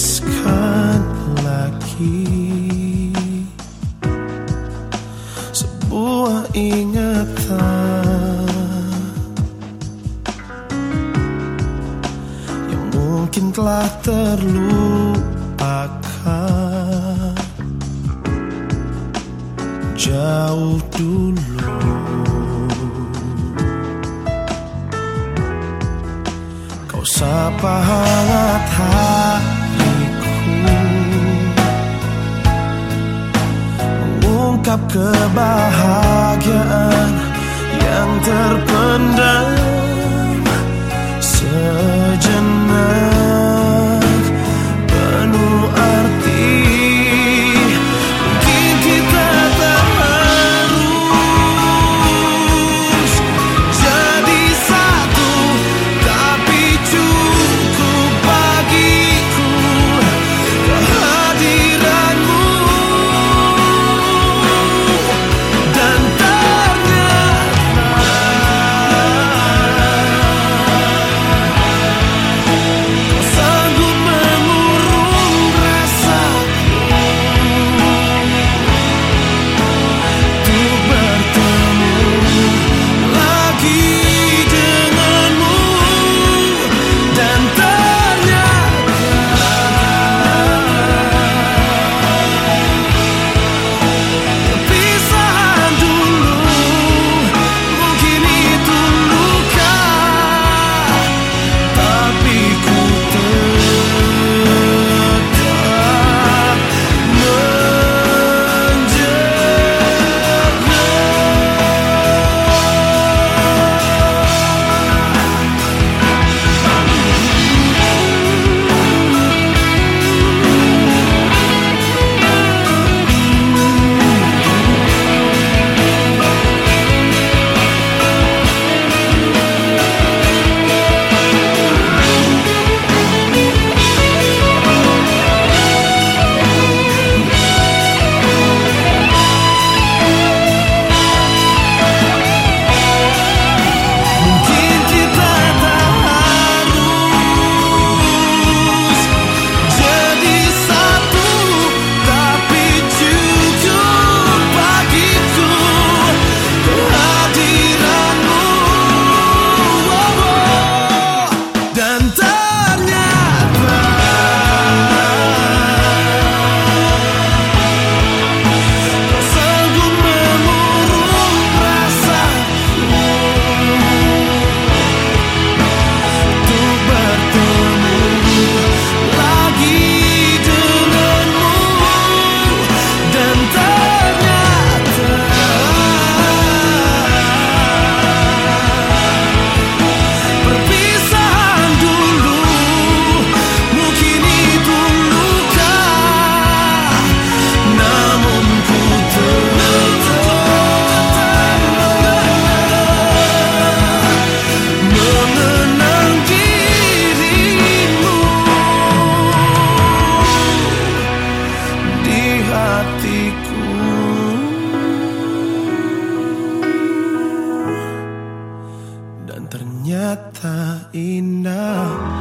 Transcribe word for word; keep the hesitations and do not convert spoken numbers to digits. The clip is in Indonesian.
tuliskan lagi sebuah ingatan yang mungkin telah terlupakan jauh dulu. Kau sapa hangat hatiku, mengungkap kebahagiaan yang terpendam sejenak, penuh arti. Mungkin kita tak harus jadi satu, tapi cukup bagiku kehadiranmu. Dan ternyata kau sanggup mengurung rasaku untuk bertemu lagi denganmu. Dan ternyata perpisahan dulu mungkin itu luka, tapi ku tetap menjaga. Mungkin kita tak harus jadi satu, tapi cukup bagiku kehadiranmu. Dan ternyata kau sanggup mengurung rasaku untuk bertemu lagi denganmu. Dan ternyata perpisahan dulu mungkin itu luka, namun ku tetap mengenang dirimu di hatiku. Dan ternyata indah.